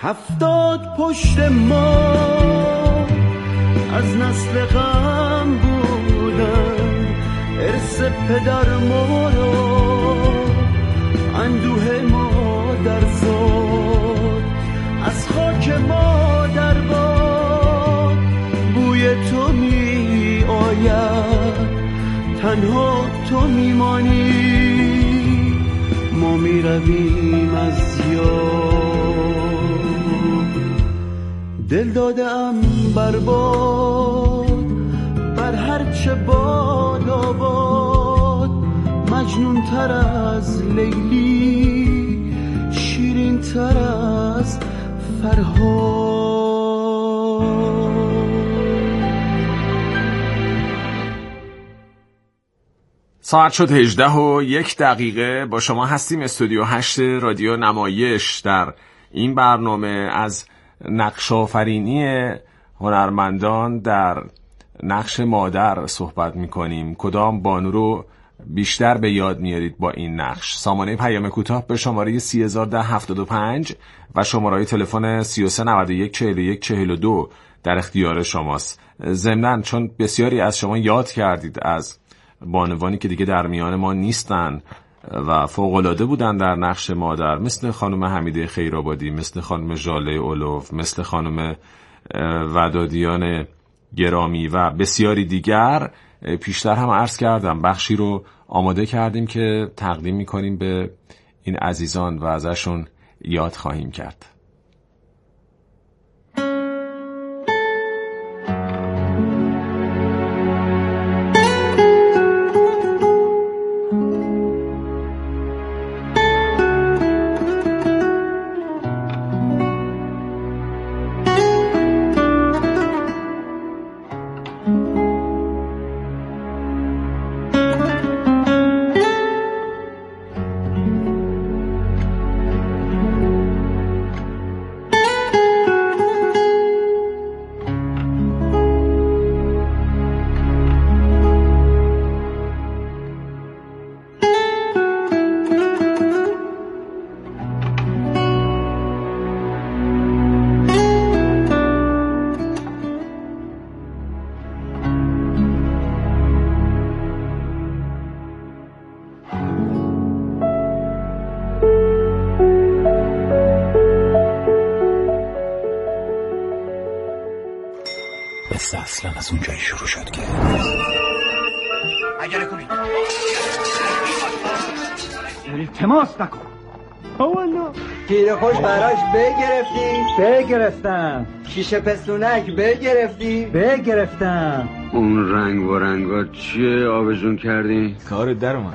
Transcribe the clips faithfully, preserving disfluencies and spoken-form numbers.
هفتاد پشت ما از نسل غم بودن، ارث پدر ما رو اندوه ما در زاد، از خاک ما در باد بوی تو می آید، تنها تو میمانی، ما می رویم از یاد. دل دادم بر باد، بر هرچه باد آباد، مجنون تر از لیلی، شیرین تر از فرهاد. ساعت شد هجده و یک دقیقه. با شما هستیم استودیو هشت رادیو نمایش. در این برنامه از نقش آفرینی هنرمندان در نقش مادر صحبت میکنیم. کدام بانو رو بیشتر به یاد میارید با این نقش؟ سامانه پیام کوتاه به شماره سی هزار ده هفتاد و پنج و شماره تلفن سی و سه نود و یک چهل و یک چهل و دو در اختیار شماست. ضمناً چون بسیاری از شما یاد کردید از بانوانی که دیگه در میان ما نیستن و فوق‌العاده بودن در نقش مادر، مثل خانم حمیده خیرآبادی، مثل خانم ژاله اولوف، مثل خانم ودادیان گرامی و بسیاری دیگر، پیشتر هم عرض کردم بخشی رو آماده کردیم که تقدیم میکنیم به این عزیزان و ازشون یاد خواهیم کرد. اصلا از اونجایی شروع شد که اگر کنید التماس نکن. والا گیره خوش براش بگرفتی؟ بگرفتم. شیشه پستونک بگرفتی؟ بگرفتم. اون رنگ و رنگات چیه آبجون کردی؟ کار در اومد.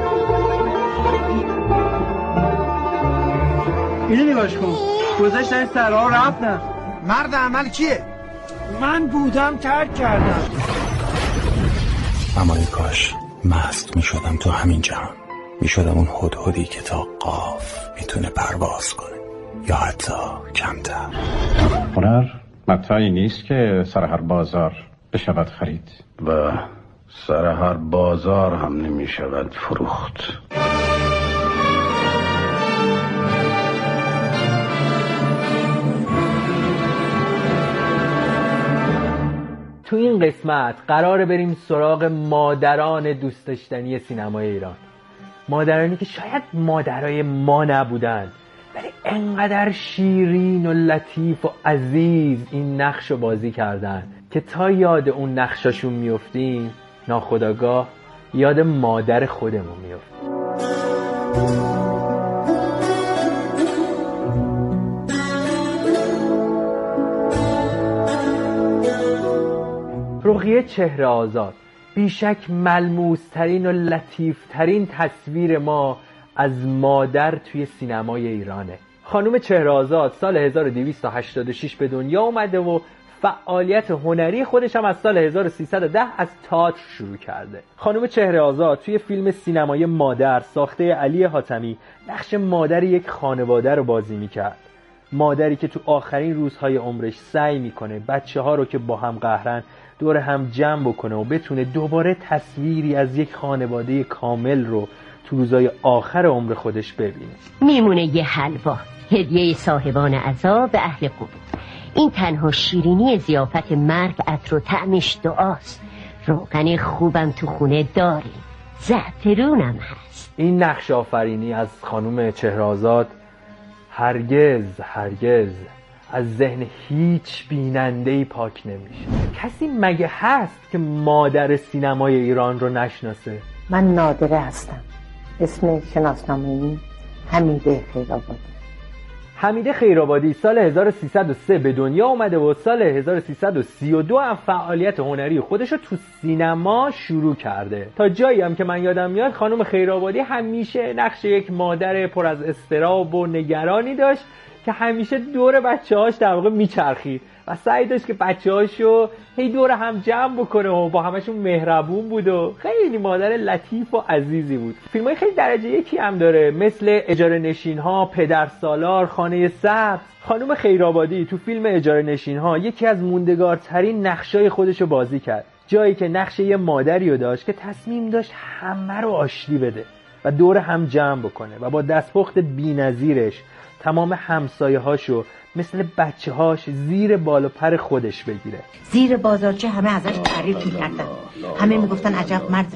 اینو نگاش کن، گذاشتن سرها رفتن. مرد عمل کیه؟ من بودم ترک کردم. اما ای کاش مست می شدم تو همین جهان، می شدم اون هدهدی که تا قاف میتونه پرواز کنه یا حتی کمتر. هنر متاعی نیست که سر هر بازار بشود خرید و سر هر بازار هم نمی شود فروخت. تو این قسمت قراره بریم سراغ مادران دوست داشتنی سینمای ایران. مادرانی که شاید مادرای ما نبودن ولی انقدر شیرین و لطیف و عزیز این نقش رو بازی کردن که تا یاد اون نقشاشون میفتیم ناخودآگاه یاد مادر خودمون میفتیم. رقیه چهره آزاد بیشک ملموس ترین و لطیف ترین تصویر ما از مادر توی سینمای ایرانه. خانم چهره آزاد سال هزار و دویست و هشتاد و شش به دنیا اومده و فعالیت هنری خودش هم از سال هزار و سیصد و ده از تئاتر شروع کرده. خانم چهره آزاد توی فیلم سینمای مادر ساخته علی حاتمی نقش مادر یک خانواده رو بازی میکرد. مادری که تو آخرین روزهای عمرش سعی میکنه بچه ها رو که با هم قهرن دور هم جمع بکنه و بتونه دوباره تصویری از یک خانواده کامل رو تو روزای آخر عمر خودش ببینه. میمونه یه حلوا، هدیه صاحبان عزا به اهل قبور. این تنها شیرینی ضیافت مرگ، عطر و طعمش دعاست. روغن خوبم تو خونه داریم، زعفرونم هست. این نقش آفرینی از خانم چهره‌آزاد هرگز هرگز از ذهن هیچ بیننده‌ای پاک نمیشه. کسی مگه هست که مادر سینمای ایران رو نشناسه؟ من نادره هستم. اسم شناسنامه‌ای حمیده خیرآبادی. حمیده خیرآبادی سال هزار و سیصد و سه به دنیا اومده و سال هزار و سیصد و سی و دو هم فعالیت هنری خودش رو تو سینما شروع کرده. تا جایی هم که من یادم میاد خانم خیرآبادی همیشه نقش یک مادر پر از اضطراب و نگرانی داشت که همیشه دور بچه‌هاش در واقع میچرخید و سعی داشت که بچه‌هاشو هی دور هم جمع بکنه و با همشون مهربون بود و خیلی مادر لطیف و عزیزی بود. فیلمای خیلی درجه یکی هم داره، مثل اجاره نشین‌ها، پدر سالار، خانه سبز. خانم خیرآبادی تو فیلم اجاره نشین‌ها یکی از موندگارترین نقشای خودشو بازی کرد، جایی که نقش یه مادری رو داشت که تصمیم داشت همه رو آشتی بده و دور هم جمع بکنه و با دستپخت بی‌نظیرش تمام همسایه‌هاشو مثل بچه‌هاش زیر بال و پر خودش بگیره. زیر بازارچه همه ازش تعریف می‌کردن، همه میگفتن عجب مرد.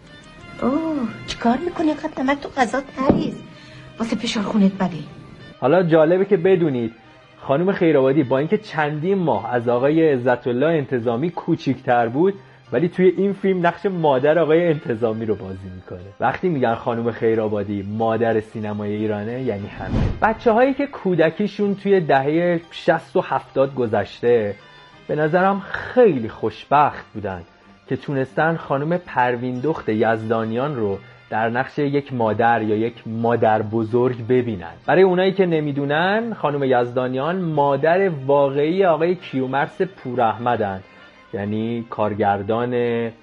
اوه چیکار می‌کنی؟ اینقدر نمک تو غذات نریز، واسه فشار خونت بده. حالا جالبه که بدونید خانم خیرآبادی با اینکه چندین ماه از آقای عزت‌الله انتظامی کوچیک‌تر بود، ولی توی این فیلم نقش مادر آقای انتظامی رو بازی میکنه. وقتی میگن خانم خیرآبادی مادر سینمای ایرانه یعنی همین. بچه‌هایی که کودکیشون توی دهه شصت و هفتاد گذشته به نظرم خیلی خوشبخت بودن که تونستن خانم پروین دخت یزدانیان رو در نقش یک مادر یا یک مادر بزرگ ببینن. برای اونایی که نمیدونن، خانم یزدانیان مادر واقعی آقای کیومرث پوراحمدن، یعنی کارگردان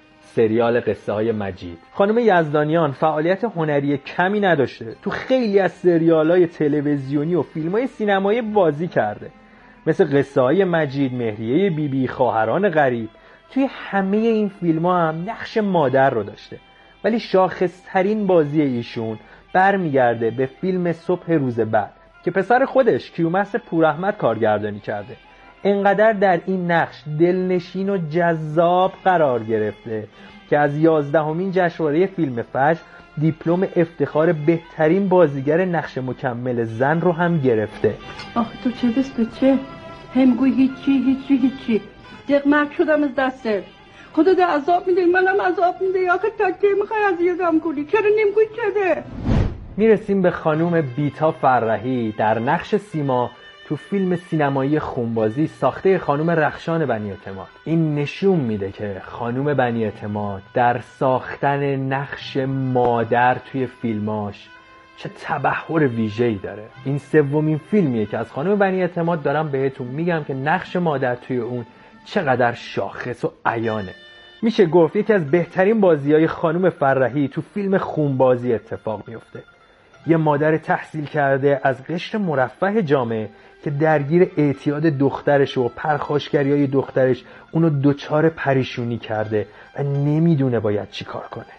سریال قصه های مجید. خانم یزدانیان فعالیت هنری کمی نداشته، تو خیلی از سریال های تلویزیونی و فیلم های سینمایی بازی کرده، مثل قصه های مجید، مهریه بیبی بی، خواهران غریب. توی همه این فیلم ها هم نقش مادر رو داشته، ولی شاخصترین بازی ایشون برمیگرده به فیلم صبح روز بعد که پسر خودش کیومرث پوراحمد کارگردانی کرده. انقدر در این نقش دلنشین و جذاب قرار گرفته که از یازدهمین جشنواره فیلم فجر دیپلم افتخار بهترین بازیگر نقش مکمل زن رو هم گرفته. آخ تو چه دست تو چه؟ هم گوی هیچی هیچی هیچی دقمک شدم از دسته. خدا ده عذاب میده، منم عذاب میده. آخه تا که میخوای از یادم کنی؟ چرا نمیگوی چده؟ میرسیم به خانوم بیتا فرحی در نقش سیما تو فیلم سینمایی خونبازی ساخته خانوم رخشان بنی اعتماد. این نشون میده که خانوم بنی اعتماد در ساختن نقش مادر توی فیلماش چه تبحر ویژه‌ای داره. این سومین فیلمیه که از خانوم بنی اعتماد دارم بهتون میگم که نقش مادر توی اون چقدر شاخص و عیانه. میشه گفت یکی از بهترین بازی‌های خانوم فرحی تو فیلم خونبازی اتفاق میفته. یه مادر تحصیل کرده از قشر مرفه جامعه که درگیر اعتیاد دخترش و پرخاشگری‌های دخترش اونو دوچار پریشونی کرده و نمیدونه باید چی کار کنه.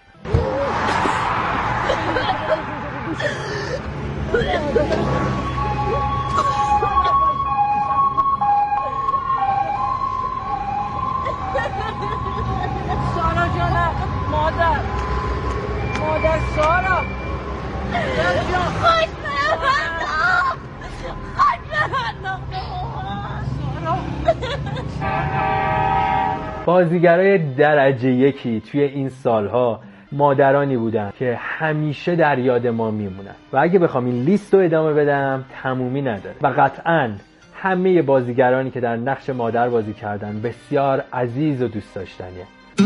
سارا جانم، مادر مادر سارا خوش بازیگرای درجه یکی توی این سالها مادرانی بودن که همیشه در یاد ما میمونن و اگه بخوام این لیست رو ادامه بدم تمومی نداره و قطعاً همه بازیگرانی که در نقش مادر بازی کردن بسیار عزیز و دوست داشتنیه.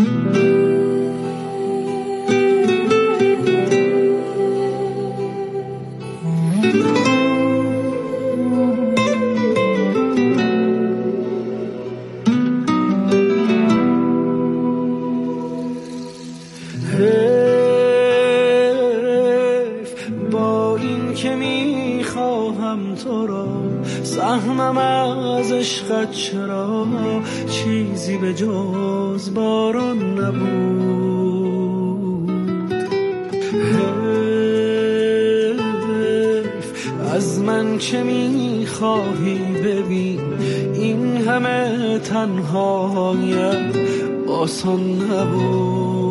سهمم از عشقت چرا چیزی به جز باران نبود. از من چه میخواهی ببین این همه تنهایت آسان نبود.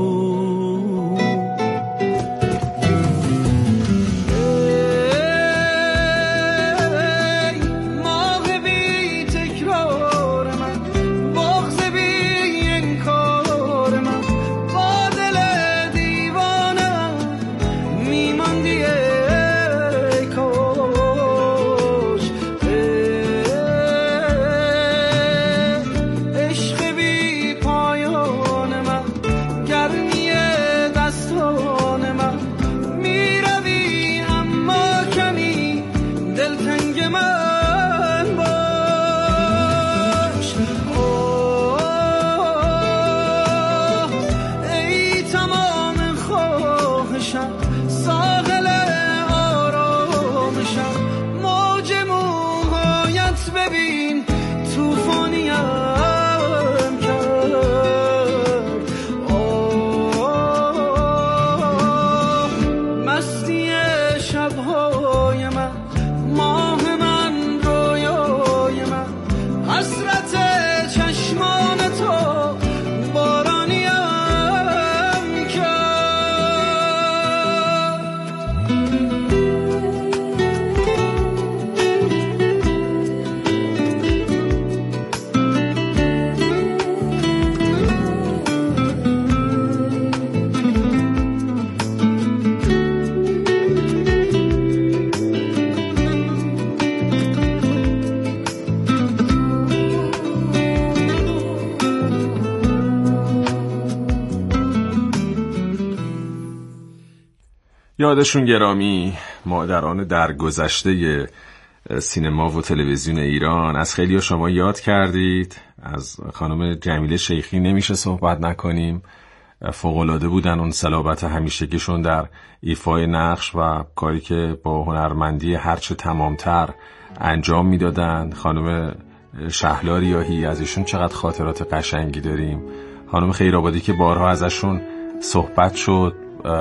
یادشون گرامی مادران درگذشته سینما و تلویزیون ایران. از خیلی شما یاد کردید، از خانم جمیله شیخی نمیشه صحبت نکنیم. فوق‌العاده بودن، اون صلابت همیشگیشون در ایفای نقش و کاری که با هنرمندی هرچه تمامتر انجام میدادن. خانم شهلا ریاحی، از ایشون چقدر خاطرات قشنگی داریم. خانم خیرآبادی که بارها ازشون صحبت شد.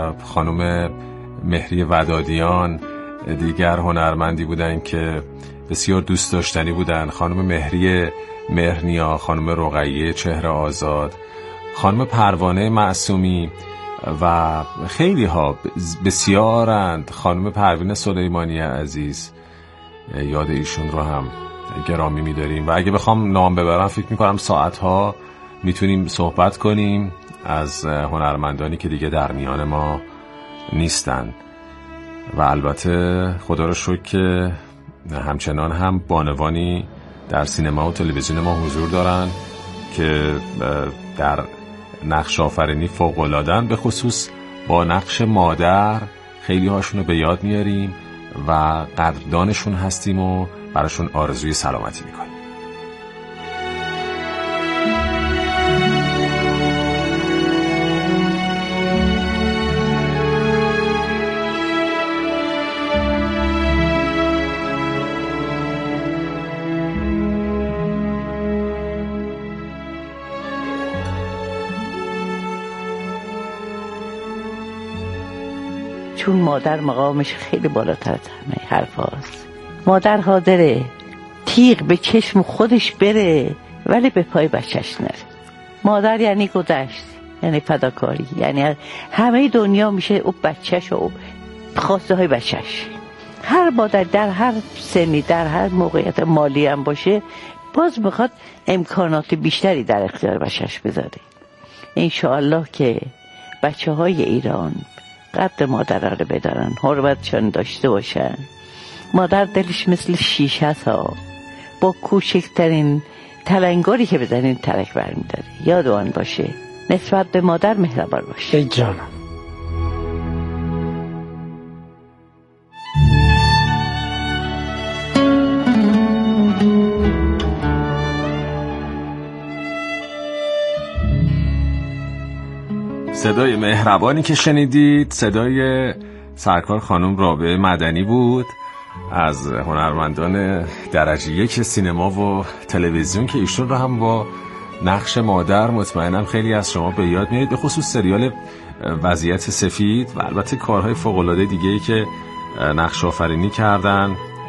خانم مهری ودادیان دیگر هنرمندی بودن که بسیار دوست داشتنی بودن. خانم مهری مهرنیا، خانم رقیه چهره آزاد، خانم پروانه معصومی و خیلی ها بسیارند. خانم پروین سلیمانی عزیز، یاد ایشون رو هم گرامی می‌داریم و اگه بخوام نام ببرم فکر می‌کنم ساعت‌ها میتونیم صحبت کنیم از هنرمندانی که دیگه در میان ما نیستن. و البته خدا رو شکر که همچنان هم بانوانی در سینما و تلویزیون ما حضور دارن که در نقش آفرینی فوق‌العاده‌اند، به خصوص با نقش مادر خیلی هاشون رو به یاد میاریم و قدردانشون هستیم و براشون آرزوی سلامتی میکنیم. چون مادر مقامش خیلی بالاتر از همه حرف هاست. مادر حاضره تیغ به چشم خودش بره ولی به پای بچهش نره. مادر یعنی گذشت، یعنی فداکاری، یعنی همه دنیا میشه او بچهش و خواسته های بچهش. هر مادر در هر سنی در هر موقعیت مالی هم باشه باز میخواد امکانات بیشتری در اختیار بچهش بذاره. انشاءالله که بچه های ایران قدر مادر رو بدارن، حرمتشان داشته باشن. مادر دلش مثل شیشه است ها، با کوچکترین تلنگری که بزنین ترک برمیداره. یادوان باشه نسبت به مادر مهربان باشه. ای جانم. صدای مهربانی که شنیدید صدای سرکار خانم رابعه مدنی بود، از هنرمندان درجه یک سینما و تلویزیون که ایشون رو هم با نقش مادر مطمئنم خیلی از شما به یاد میارید، به خصوص سریال وضعیت سفید و البته کارهای فوق‌العاده دیگه‌ای که نقش آفرینی کردن.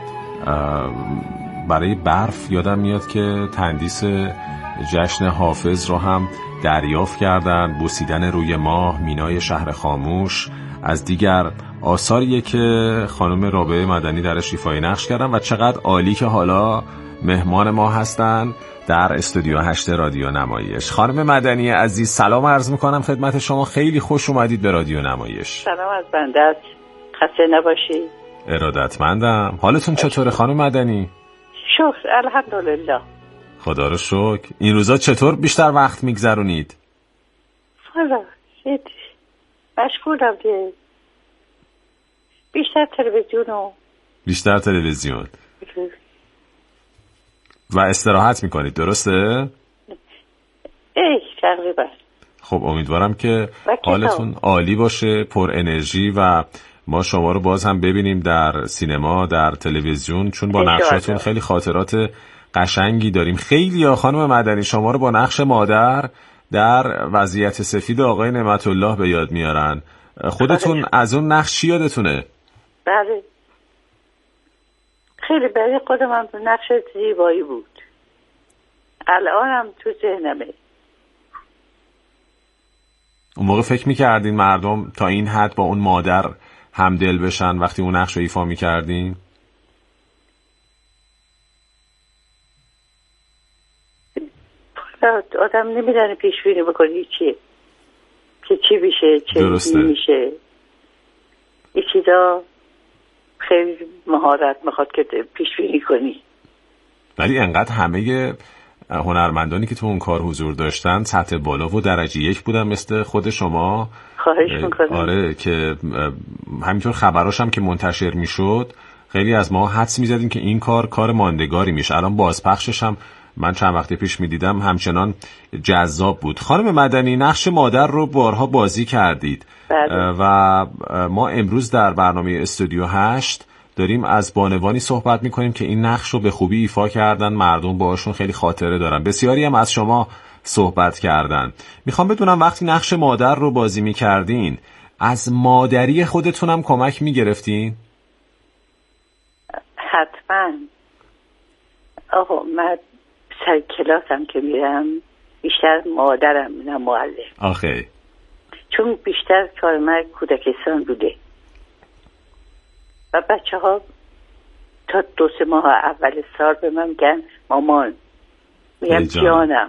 برای برف یادم میاد که تندیس جشن حافظ رو هم دریافت کردن، بوسیدن روی ماه، مینای شهر خاموش از دیگر آثاریه که خانم رابعه مدنی درش ایفای نقش کردن و چقدر عالی که حالا مهمان ما هستن در استودیو هشت رادیو نمایش. خانم مدنی عزیز سلام عرض میکنم خدمت شما، خیلی خوش اومدید به رادیو نمایش. سلام از بنده، خسته نباشید. ارادتمندم. حالتون چطوره خانم مدنی؟ شکر الحمدلله. خدا رو شکر. این روزا چطور بیشتر وقت میگذرونید؟ والا مشغولم دیگه، بیشتر تلویزیون و بیشتر تلویزیون و استراحت میکنید درسته؟ ای تقریبا. خب امیدوارم که حالتون عالی باشه، پر انرژی و ما شما رو باز هم ببینیم در سینما، در تلویزیون، چون با نقشاتون خیلی خاطرات قشنگی داریم. خیلی ها خانم مدنی شما رو با نقش مادر در وضعیت سفید آقای نعمت الله به یاد میارن. خودتون از اون نقش چی یادتونه؟ بله خیلی برای خودم هم نقش زیبایی بود، الانم تو ذهنمه. اون موقع فکر میکردین مردم تا این حد با اون مادر همدل بشن وقتی اون نقش رو ایفا میکردین؟ آدم نمیدونه پیش بینی بکنی چیه که چی میشه چه درسته. میشه. این چیزا خیلی مهارت میخواد که پیش بینی کنی. ولی انقدر همه هنرمندانی که تو اون کار حضور داشتن سطح بالا و درجه یک بودن مثل خود شما. خواهش میکنم. آره که همینطور خبراش هم که منتشر میشد خیلی از ما حدس میزدیم که این کار کار ماندگاری میشه. الان بازپخشش هم من چند وقت پیش میدیدم همچنان جذاب بود. خانم مدنی نقش مادر رو بارها بازی کردید بله. و ما امروز در برنامه استودیو هشت داریم از بانوانی صحبت میکنیم که این نقش رو به خوبی ایفا کردن، مردم باهاشون خیلی خاطره دارن. بسیاری هم از شما صحبت کردن. میخوام بدونم وقتی نقش مادر رو بازی میکردین از مادری خودتون هم کمک میگرفتین؟ حتما. آقا من سر کلاسم که میرم بیشتر مادرم نه معلم. آخه چون بیشتر کار من کودکستان بوده و بچه ها تا دو سه ماه اول سال به من میگن مامان، میگم جانم.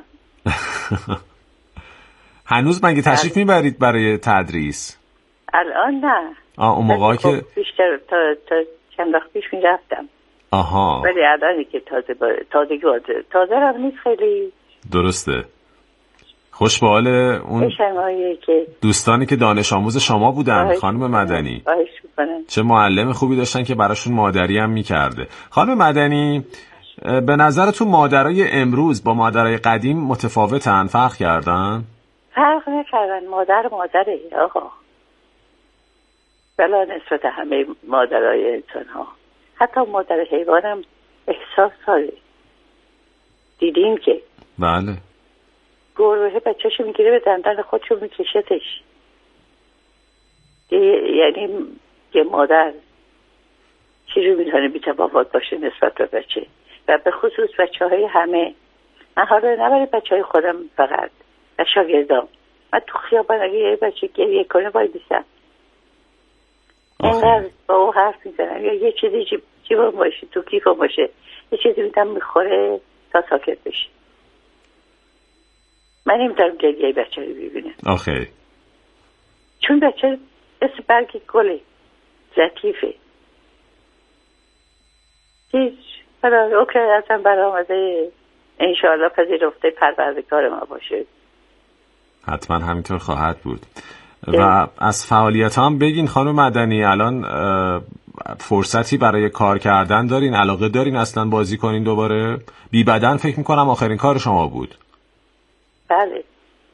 هنوز مگه تشریف میبرید برای تدریس؟ الان نه. آه اون موقع که بیشتر تا, تا چند وقت پیش میرفتم. آها. ولی الانی که تازه با... تازه تازه تازه هم نیست خیلی. درسته. خوش به حال اون که دوستانی که دانش آموز شما بودن خانم مدنی. چه معلم خوبی داشتن که براشون مادری هم میکرده. خانم مدنی به نظرتون مادرای امروز با مادرای قدیم متفاوتن؟ فرق کردن؟ فرق نکردن. مادر مادره آقا، بلا نسبت همه مادرای انسان ها. حتی مادر حیوان هم احساس داره. دیدیم که بله گروه بچه‌شو میگیره به دندان خودشو میکشتش. یعنی یه مادر چیزی میتونه بی‌تفاوت باشه نسبت به بچه و به خصوص بچه های همه. من حالا نبره بچه های خودم فقط و شاگردام، من تو خیابان اگه یه بچه گریه کنه باید بیستم اینقدر با او حرف میزنم یا یه چیزی جیب جیبم باشه تو کیفم باشه یه چیزی میتونم میخوره تا ساکت بشه. من نمیتونم گریه بچه رو ببینم. آخه چون بچه مثل برگ گله لطیفه. هیچ برای اوکی ازم برآمده انشاءالله پذیرفته پروردگار ما باشه. حتما همینطور خواهد بود. و از فعالیت هم بگین خانم مدنی، الان فرصتی برای کار کردن دارین؟ علاقه دارین اصلا بازی کنین دوباره؟ بی بدن فکر میکنم آخرین کار شما بود. بله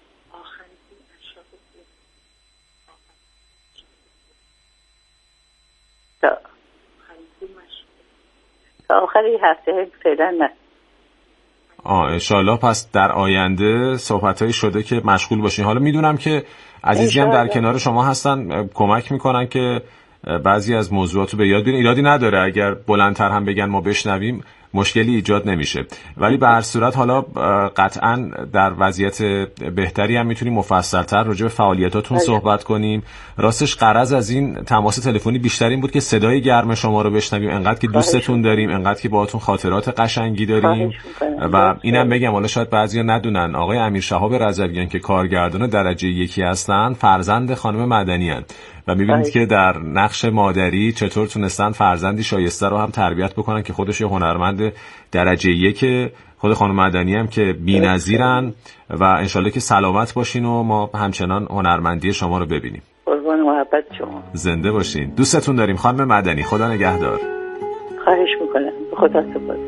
تا آخری هفته فعلا نه. آه انشالله پس در آینده صحبتایی شده که مشغول باشین. حالا میدونم که عزیزی هم در کنار شما هستن کمک میکنن که بعضی از موضوعات رو به یاد بیارین. ایرادی نداره اگر بلندتر هم بگن ما بشنویم، مشکلی ایجاد نمیشه. ولی به هر صورت حالا قطعا در وضعیت بهتری هم میتونیم مفصل‌تر راجع به فعالیتاتون صحبت کنیم. راستش غرض از این تماس تلفنی بیشتر این بود که صدای گرم شما رو بشنویم، انقدر که دوستتون داریم، انقدر که باهاتون خاطرات قشنگی داریم. و اینم بگم، حالا شاید بعضیا ندونن، آقای امیر شهاب رضویان که کارگردان درجه یکی هستن، فرزند خانم مدنی هستن و میبینید که در نقش مادری چطور تونستن فرزندی شایسته رو هم تربیت بکنن که خودش یه هنرمند درجه یک، خود خانم مدنی هم که بی‌نظیرن و انشالله که سلامت باشین و ما همچنان هنرمندی شما رو ببینیم. قربان محبت شما. زنده باشین. دوستتون داریم خانم مدنی. خدا نگهدار. خواهش میکنم. خدا سپاس.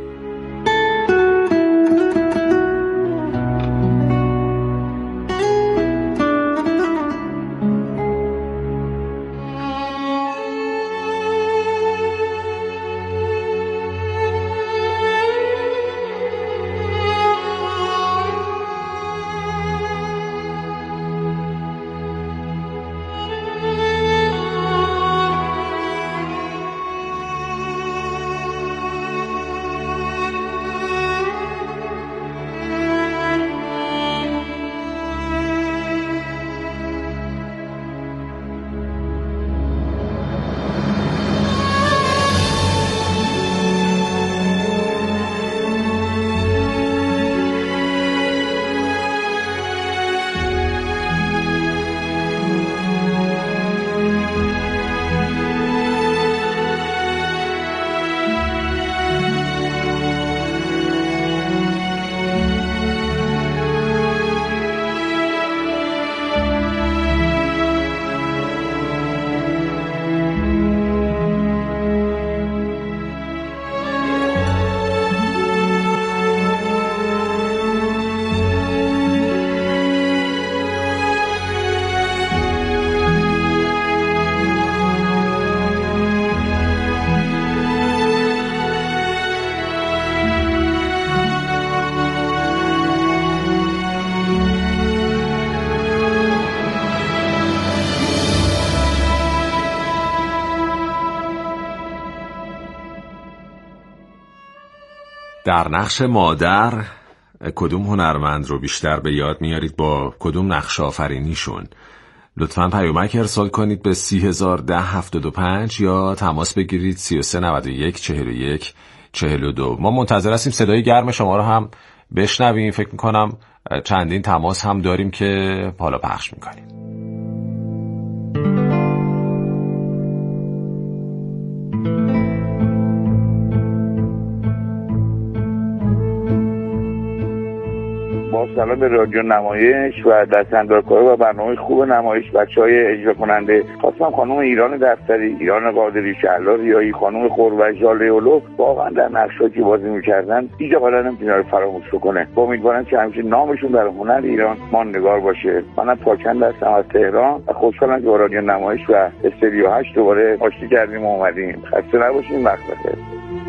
در نقش مادر کدوم هنرمند رو بیشتر به یاد میارید؟ با کدوم نقش آفرینیشون؟ لطفاً پیامک ارسال کنید به سی هزار ده هفتاد و پنج یا تماس بگیرید سی و سه نود و یک چهل و یک چهل و دو. ما منتظر هستیم صدای گرم شما رو هم بشنویم. فکر میکنم چندین تماس هم داریم که حالا پخش میکنیم. با سلام به رادیو نمایش و دستاندرکار و برنامه خوب نمایش بچهای اجرا کننده. خواستم خانم ایران دفتری، ایران قادری، شهلا ریایی، خانم خوربش، ژاله‌اولو واقعا در نقشایی که بازی می‌کردن هیچ آدمی نمی‌تونه رو فراموش کنه. با امیدوارم که همیشه نامشون در هنر ایران ماندگار باشه. منم پاکند هستم از تهران و خوشحالم که با رادیو نمایش و استودیو هشت دوباره آشتی کردیم و اومدیم. خسته نباشین. وقت بخیر.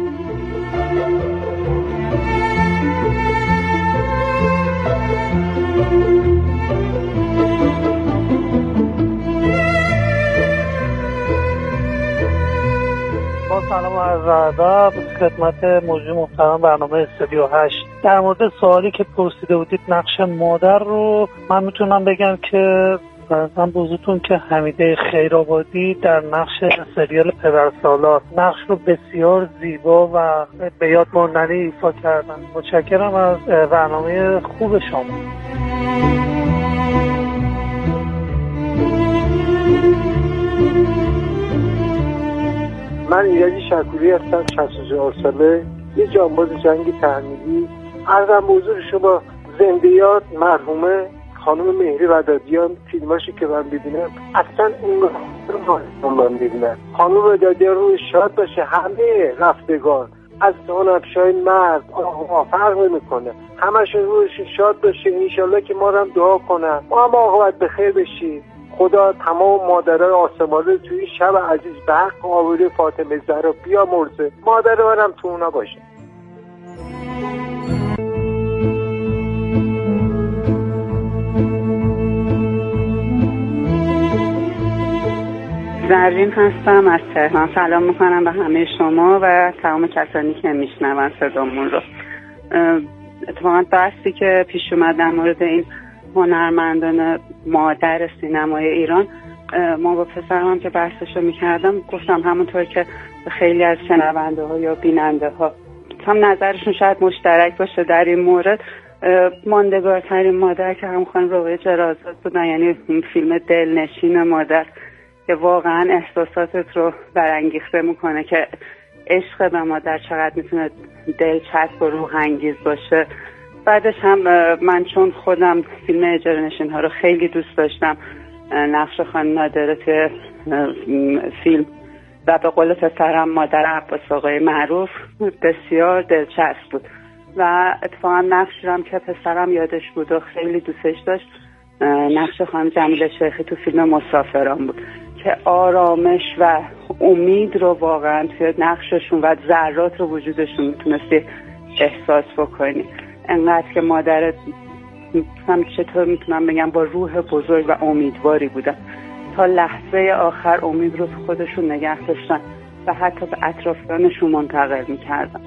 با سلام و عرض ادب خدمت موضوع محترم برنامه استودیو هشت. در مورد سوالی که پرسیده بودید نقش مادر رو من میتونم بگم که برزن بزرگتون که حمیده خیرآبادی در نقش سریال پدرسالار نقش رو بسیار زیبا و به یاد ماندنی ایفا کردن. متشکرم از برنامه خوب شما. من ایرادی شکوری هستم، شصت و چهار ساله، یه جانباز جنگی تحمیلی. عرضم حضور شما زنده یاد مرحومه خانم مهری ودادیان، فیلماشی که من ببینم اصلا اون رو من ببینم. خانم ودادیان روی شاد باشه، همه رفتگان از هنرپیشه‌های مرد آقا فرق نمی‌کنه، همشون رویش شاد باشه. انشالله که ما رو هم دعا کنن، ما هم عاقبت بخیر بشیم. خدا تمام مادرای آسمانی رو توی شب عزیز به حق آوره فاطمه زهرا بیامرزه. مادر منم تو اونا باشه. زرین هستم از تهران. سلام میکنم به همه شما و تمام کسانی که میشنون صدامون رو. اتفاقا بحثی که پیش اومد در مورد این هنرمندان مادر سینمای ایران، ما با پسرم هم که بحثشو میکردم گفتم همونطور که خیلی از شنونده ها یا بیننده ها هم نظرشون شاید مشترک باشه در این مورد، ماندگارترین مادر که هم خانم ربیعه جرازات بودن، یعنی فیلم دلنشین مادر که واقعا احساساتت رو برانگیخته میکنه که عشق به مادر چقدر میتونه دلچسب و روح انگیز باشه. بعدش هم من چون خودم فیلم اجاره نشین ها رو خیلی دوست داشتم، نقش خانم نادره توی فیلم و به قول پسرم مادر عباس آقای معروف بسیار دلچسب بود و اتفاقا نقشی هم که پسرم یادش بود و خیلی دوستش داشت نقش خانم جمیله شیخی تو فیلم مسافران بود که آرامش و امید رو واقعا توی نقششون و ذرات رو وجودشون میتونستی احساس بکنی. انقدر که مادرت هم چطور میتونم بگم با روح بزرگ و امیدواری بودن، تا لحظه آخر امید رو تو خودشون نگه داشتن و حتی به اطرافیانشون منتقل میکردن.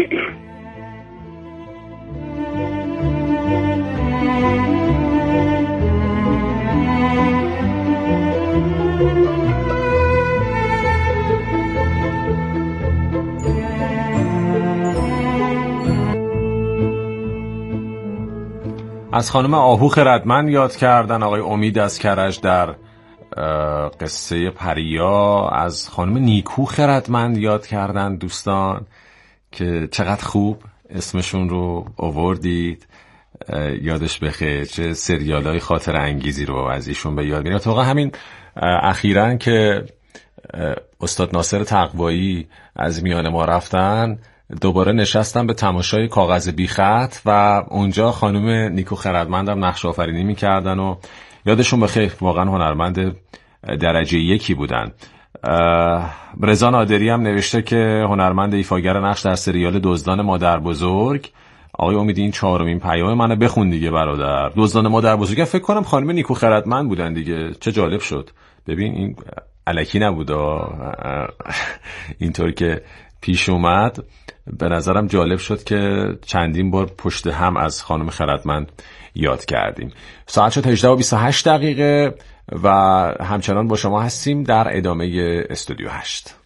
از خانم آهو خردمند یاد کردن، آقای امید از کرج در قصه پریا از خانم نیکو خردمند یاد کردن دوستان که چقدر خوب اسمشون رو آوردید، یادش بخیر، چه سریالای خاطر انگیزی رو از ایشون به یاد میاد. تو همین اخیراً که استاد ناصر تقوایی از میان ما رفتن، دوباره نشستم به تماشای کاغذ بی خط و اونجا خانم نیکو خردمندم نقش آفرینی میکردن و یادشون بخیر، واقعا هنرمند درجه یکی بودن. رضا نادری هم نوشته که هنرمند ایفاگر نقش در سریال دزدان مادر بزرگ. آقای امید این چهارمین پیام منو بخون دیگه برادر. دزدان مادر بزرگ فکر کنم خانم نیکو خردمند بودن دیگه. چه جالب شد. ببین این الکی نبود اینطور که پیش اومد. به نظرم جالب شد که چندین بار پشت هم از خانم خردمند یاد کردیم. ساعت شد هجده و بیست و هشت دقیقه و همچنان با شما هستیم در ادامه استودیو هشت.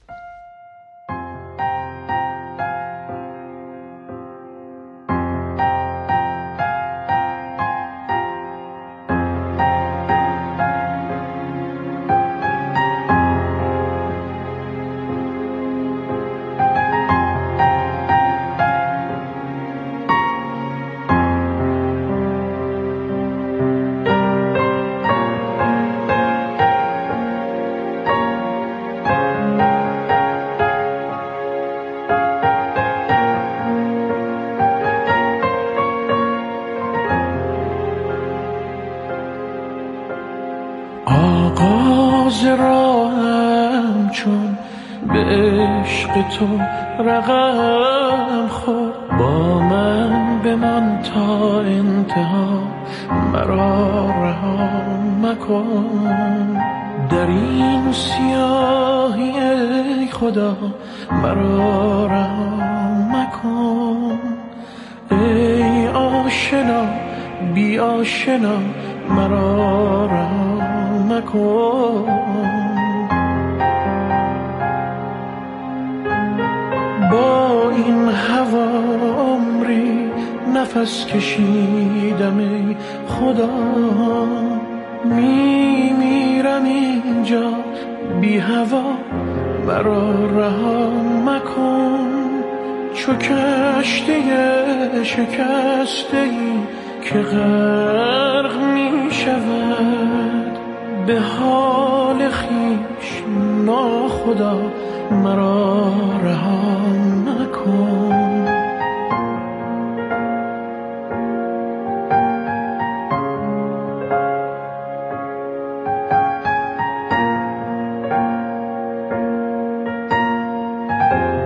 تو رقم خور با من بمان تا انتها، مرا رها مکن در این سیاهی ای خدا، مرا رها مکن ای آشنا بی آشنا، مرا رها مکن. با این هوا عمری نفس کشیدم ای خدا، می میرم اینجا بی هوا، مرا رها مکن. چو کشتی شکسته ای که غرق می شود به حال خویش ناخدا، مرا